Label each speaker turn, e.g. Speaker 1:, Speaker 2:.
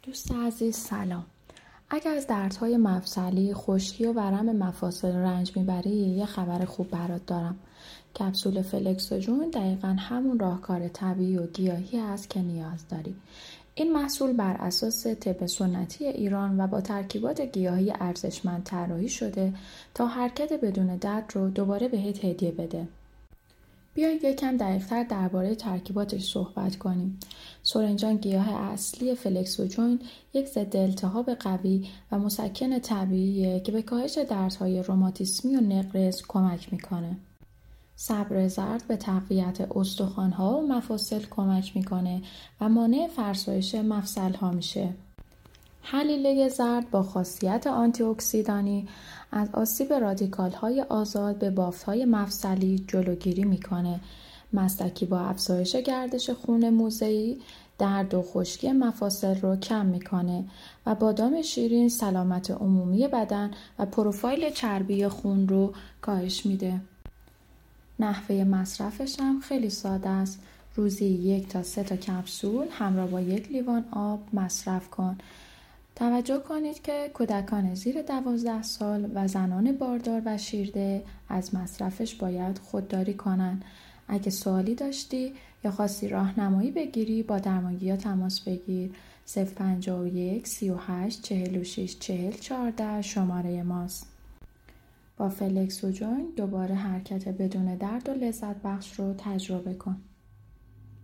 Speaker 1: دوست عزیز سلام. اگر از دردهای مفصلی، خشکی و ورم مفاصل رنج میبری یه خبر خوب برات دارم. کپسول فلکسوژن دقیقاً همون راهکار طبیعی و گیاهی است که نیاز داری. این محصول بر اساس طب سنتی ایران و با ترکیبات گیاهی ارزشمند طراحی شده تا حرکت بدون درد رو دوباره بهت هدیه بده. بیایید یکم دقیق‌تر درباره ترکیباتش صحبت کنیم. سرنجان گیاه اصلی فلکسوژن یک ضد التهاب قوی و مسکن طبیعیه که به کاهش دردهای روماتیسمی و نقرس کمک میکنه. صبر زرد به تقویت استخوان‌ها و مفاصل کمک میکنه و مانع فرسایش مفصل‌ها میشه. هلیله زرد با خاصیت آنتی اکسیدانی از آسیب رادیکال‌های آزاد به بافت‌های مفصلی جلوگیری می‌کنه. مستکی با افزایش گردش خون موضعی درد و خشکی مفاصل رو کم می‌کنه و بادام شیرین سلامت عمومی بدن و پروفایل چربی خون رو کاهش میده. نحوه مصرفش هم خیلی ساده است. روزی 1 تا 3 تا کپسول همراه با 1 لیوان آب مصرف کن. توجه کنید که کودکان زیر 12 سال و زنان باردار و شیرده از مصرفش باید خودداری کنن. اگه سوالی داشتی یا خواستی راهنمایی بگیری با درمانگیا تماس بگیر. 051 38 46 40 14 شماره ماست. با فلکسوژن دوباره حرکت بدون درد و لذت بخش رو تجربه کن.